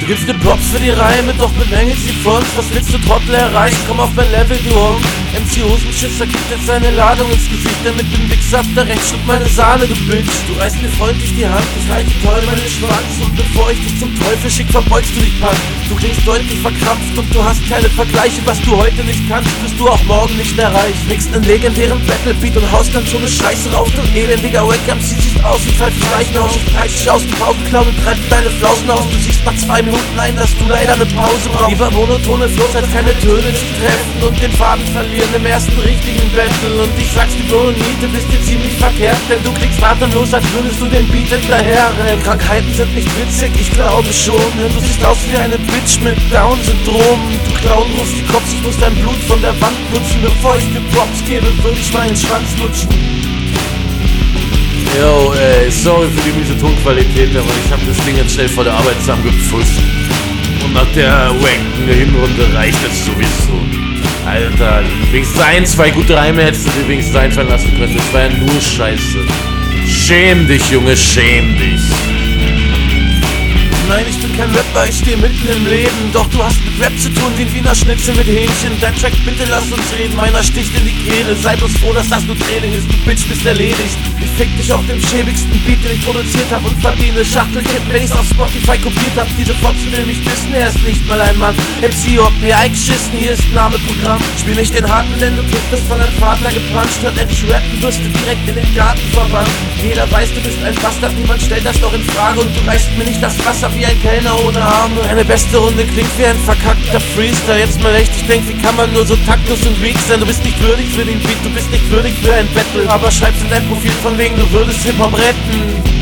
Du gibst dir Props für die Reime, doch bemängelst sie von uns. Was willst du Trottel erreichen? Komm auf mein Level, du Honk. MC Hosenschisser gibt jetzt seine Ladung ins Gesicht, denn mit dem Wichser ab der rechts schluckt meine Sahne, du Bitch. Du reißt mir freundlich die Hand, ich reiche toll meinen Schwanz, und bevor ich dich zum Teufel schick, verbeugst du dich, Punk. Du klingst deutlich verkrampft und du hast keine Vergleiche. Was du heute nicht kannst, wirst du auch morgen nicht erreichen. Mixt einen legendären Battlebeat und haust dann so eine Scheiße rauf. Du elendiger Wack-MC siehst aus wie Pfeifen Leichenhaus. Ich reiß dich aus dem Pausenclown und treib deine Flausen aus. Du siehst nach 2 Minuten ein, dass du leider eine Pause brauchst. Lieber monotone Flows als keine Töne zu treffen und den Faden verlieren im ersten richtigen Battle. Und ich sag's dir, Bro, du bist dir ziemlich verkehrt, denn du klickst atemlos, als würdest du den Beat hinterherrennen. Krankheiten sind nicht witzig, ich glaube schon, denn du siehst aus wie eine Bitch mit Down-Syndrom. Du Clown rufst die Cops, ich muss dein Blut von der Wand putzen. Bevor ich dir Props gebe, würde ich meinen Schwanz lutschen. Yo, sorry für die miese Tonqualität, aber ich hab das Ding jetzt schnell vor der Arbeit zusammengepfusst. Und nach der wacken Hinrunde reicht es sowieso. Alter, wenigstens 2 gute Reime hättest du dir wenigstens einfallen lassen können. Das war ja nur Scheiße. Schäm dich, Junge, schäm dich. Nein, ich bin kein Rapper, ich stehe mitten im Leben. Doch du hast mit Rap zu tun wie ein Wiener Schnitzel mit Hähnchen. Dein Track, bitte lass uns reden, meiner sticht in die Kehle. Seid uns froh, dass das nur Training ist, du Bitch bist erledigt. Ich fick dich auf dem schäbigsten Beat, den ich produziert hab, und verdiene Schachtelkipp, wenn ich's auf Spotify kopiert hab. Diese Fotze will mich wissen, er ist nicht mal ein Mann. MC OP geschissen, hier ist Name-Programm. Spiel nicht den Harten, denn du kriegst von deinem Vater gepanscht. Hört endlich rappen, wirst du direkt in den Garten verbannt. Jeder weiß, du bist ein Bastard, niemand stellt das doch in Frage. Und du reichst mir nicht das Wasser wie ein Kellner ohne Arme. Deine beste Runde klingt wie ein verkackter Freestyle. Jetzt mal echt, ich denk, wie kann man nur so taktlos und weak sein? Du bist nicht würdig für den Beat, du bist nicht würdig für ein Battle. Aber schreib's in dein Profil von wegen, du würdest Hip-Hop retten.